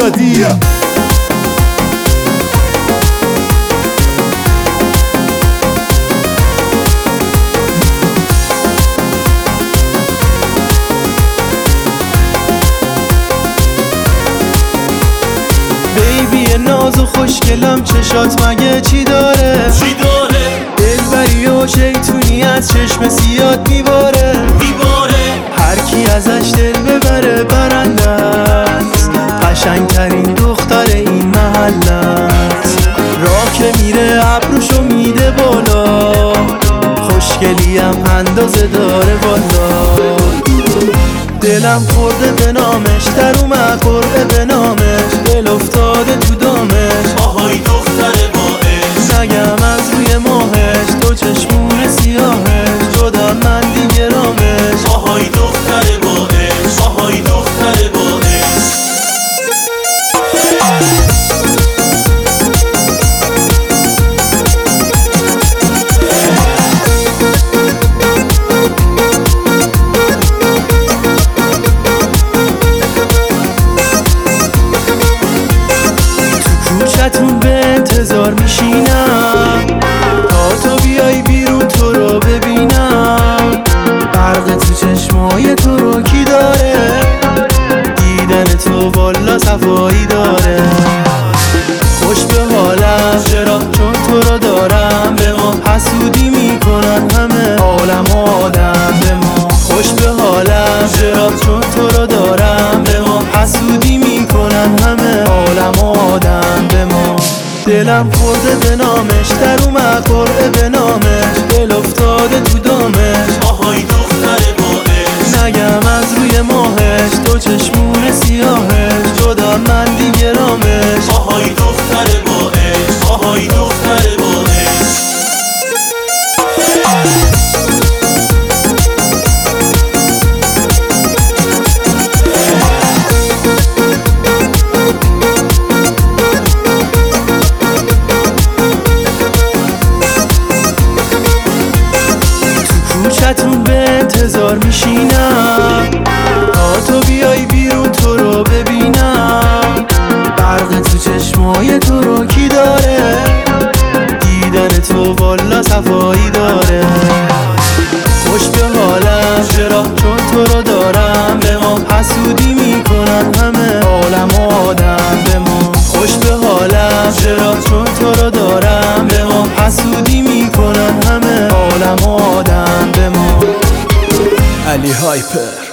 dia. بیبی ناز و خوشگلم چشات مگه چی داره؟ دلبری و شیطونی از چشم سیاد میباره. هر کی ازش دل ببره برنده است، قشنگترین دختر این محله است. راه که میره ابروشو میده بالا، خوشگلیم اندازه داره بالا. دلم خورده به نامش، در اومد قرعه به نامش، دل افتاده تو دامش. آهای دختر باعث، نگم از روی ماهش، تو چشمون سیاهش، جدا من دیگه رامش. آهای دختر باعث، آهای دختر باعث. کوچتون به انتظار میشینم تا تو بیای بیرون تو رو ببینم. برق تو چشمای تو رو کی داره؟ دیدن تو والا صفایی داره. خوش به حالم چرا؟ چون تو رو دارم. به ما حسودی میکنن همه عالم و آدم. به ما خوش به حالم چرا؟ چون تو رو دارم. به ما حسودی میکنن همه عالم و آدم. به ما دلم خورده به نامش، در اومد قرعه به نامش، دل افتاده تو دامش. آهای دختر باعث، نگم از روی ماهش، تو چشمون سیاهش، جدا من دیگه رامش. آهای دختر باعث، آهای دختر باعث. کوچتون به انتظار میشینم تا تو بیای بیرون تو رو ببینم. برق تو چشمای تو رو کی داره؟ دیدن تو والا صفایی داره. خوش به حالم چرا؟ چون تو رو دارم. به ما حسودی میکنن همه عالم و آدم. به ما خوش به حالم چرا؟ چون تو رو دارم. به ما حسودی میکنن همه عالم و آدم. به ما علی هایپر.